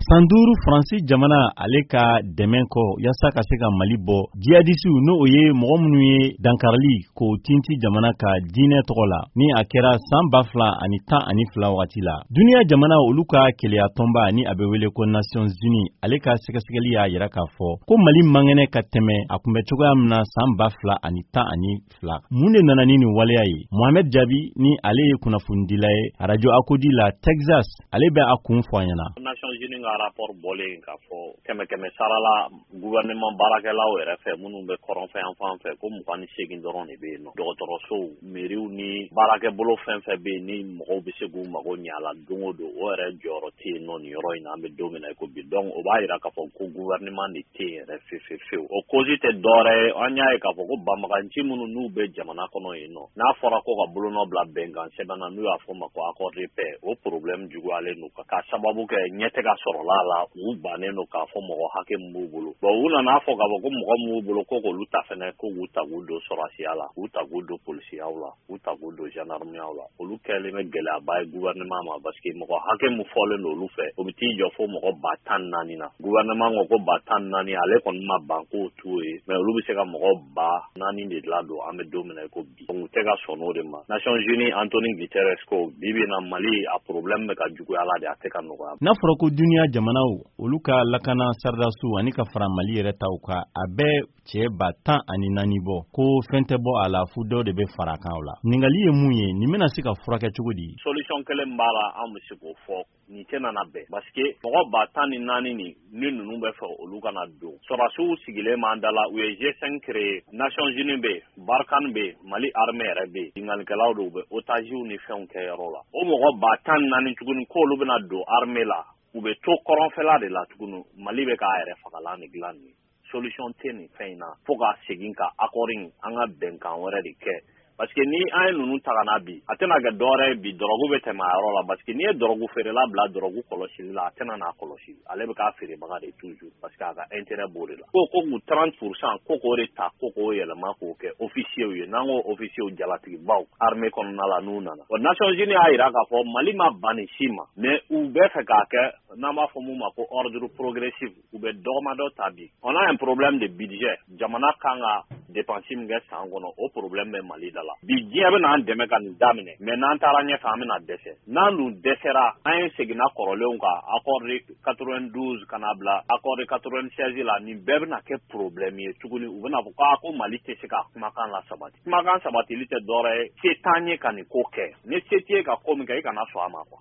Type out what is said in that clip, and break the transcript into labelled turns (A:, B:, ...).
A: Sanduru Fransi jamana ale ka dɛmɛ kɔ yasa ka se ka Mali bɔ djihadistes no o ye mɔgɔ minnu ye dankarali ko tinti jamana ka diinɛ tɔgɔ la ni a kɛra san 2012 wagati la. Duniya jamana olu ka keleya tɔnba ni a bɛ wele ko Nations Unies ale ka sɛgɛsɛgɛli y'a yira k'a fɔ ko Mali mangɛnɛ ka tɛmɛ a kunbɛ cogoya min na san 2012. Mun de nana ni nin waleya ye? Mohamed Jabi ni ale ye kunnafonidila ye Radio Akodi la Texas ale bɛ a kun fɔ an ɲɛna.
B: Nations Unies ka rapport bɔlen k'a fɔ kɛmɛ sarala gouvernement baarakɛlaw yɛrɛ fɛ minnu bɛ kɔrɔnfɛ yan fan fɛ ko 28 dɔrɔn de bɛ yen nɔ. Dɔgɔtɔrɔsow, mairies ni baarakɛbolo fɛn fɛn bɛ yen ni mɔgɔw bɛ se k'u mago ɲɛ a la don o don o yɛrɛ jɔyɔrɔ tɛ yen nɔ nin yɔrɔ in na an bɛ don min na i ko bi. Donc o b'a jira k'a fɔ ko gouvernement de tɛ yen yɛrɛ fewu. O cause tɛ dɔwɛrɛ ye an y'a ye k'a fɔ ko banbagaci minnu n'u bɛ jamana kɔnɔ yen nɔ n'a fɔra ko ka bolonɔ bila bɛnkan sɛbɛn na n'u y'a fɔ ma ko accord de paix o problème juguyalen don ka sababu kɛ ɲɛtɛ ka sɔrɔla la u bannen don k'a fɔ mɔgɔ hakɛ min b'u bolo. Bon u nana fɔ k'a fɔ ko mɔgɔ min b'u bolo ko k'olu ta fɛnɛ ko k'u ta k'u don sɔrasiya la k'u ta k'u don polisiyaw la k'u ta k'u don gendarmeyaw la olu kɛlen bɛ gɛlɛyaba ye gouvernement ma parce que mɔgɔ hakɛ min fɔlen don olu fɛ o bɛ t'i jɔ fo mɔgɔ 14,000 na. Gouvernement ko ko 14,000 ale kɔni ma ban k'o t'o ye mais olu bɛ se ka mɔgɔ 4,000 de ladon an bɛ don min na i ko bi. Donc u tɛ ka sɔn n'o de ma. Nations Unies Antonio Guterres ko bibi na Mali a problème bɛ ka juguya la de a tɛ ka nɔgɔya.
A: N'a fɔra ko duniya jamanaw olu ka lakana sardasiw ani ka fara Mali yɛrɛ taw ka a bɛɛ cɛ 14 bɔ ko fɛn tɛ bɔ a la fu dɔw de bɛ fara kan la. Ningali ye mun ye nin bɛna se ka furakɛ cogo di?
B: Solution kelen b'a la an bɛ se k'o fɔ nin tɛ nana bɛn parce que mɔgɔ 14 ni ninnu bɛ fɛ olu kana don. Sɔrasiw sigilen m'an da la u ye G5 créé Nations Unies bɛ Barkhane bɛ Mali armée yɛrɛ bɛ binganikɛlaw dɔw bɛ otages ni fɛnw kɛ yɔrɔ la. O mɔgɔ 14 tuguni k'olu bɛna don armée la u bɛ to kɔrɔnfɛla de la tuguni Mali bɛ k'a yɛrɛ fagalan de dilan nin solution tɛ nin fɛn in na fo ka segin ka accord in an ka bɛnkan wɛrɛ de kɛ. Parce que ni an ye ninnu ta ka na bi a tɛna kɛ dɔwɛrɛ ye bi dɔrɔgu bɛ tɛmɛ a yɔrɔ la parce que n'i ye dɔrɔgu feerela bila dɔrɔgu kɔlɔsili la a tɛna n'a kɔlɔsi ale bɛ k'a feerebaga de toujours parce que a ka intérêt b'o de la. Ko k'u 30% ko k'o de ta ko k'o yɛlɛma k'o kɛ officiers ye n'an ko officiers jalatigibaw armée kɔnɔna la n'u nana. Bon Nations Unies y'a jira k'a fɔ Mali ma ban nin si ma mais u bɛ fɛ k'a kɛ n'an b'a fɔ mun ma ko ordre progressif u bɛ dɔgɔmadɔ ta bi. On a un problème de budget jamana kan ka dépense min kɛ san kɔnɔ o problème bɛ Mali da la. Bi diɲɛ bɛ n'an dɛmɛ ka nin daminɛ mais n'an taara ɲɛfɛ an bɛna dɛsɛ. N'an dun dɛsɛra an ye seginna kɔrɔlenw kan accord de 92 kana bila accord de 96 la nin bɛɛ bɛna kɛ problème ye tuguni u bɛna fɔ ko Mali tɛ se ka kumakan la sabati. Kumakan sabatili tɛ dɔwɛrɛ ye se t'an ye ka nin ko kɛ. Ni se t'e ka ko min kɛ i kana sɔn a ma quoi.